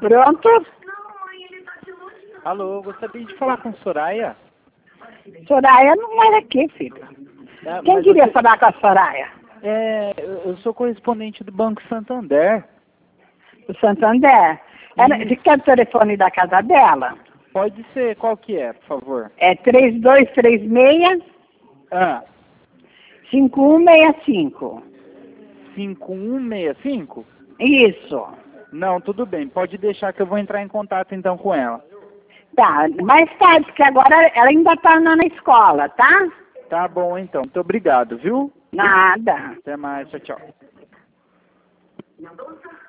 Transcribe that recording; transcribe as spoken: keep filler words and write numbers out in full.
Pronto? Alô, gostaria de falar com Soraya? Soraya não mora aqui, filho. É, Quem mas queria você- falar com a Soraya? É, eu eu sou correspondente do Banco Santander. O Santander. Ela, Isso. você quer o telefone da casa dela? Pode ser, qual que é, por favor? É três dois três seis, Ah, cinco um seis cinco. cinco um seis cinco? Isso. Não, tudo bem, pode deixar que eu vou entrar em contato então com ela. Tá, mais tarde, porque agora ela ainda tá na na escola, tá? Tá bom então, muito obrigado, viu? Nada. Até mais, tchau, tchau.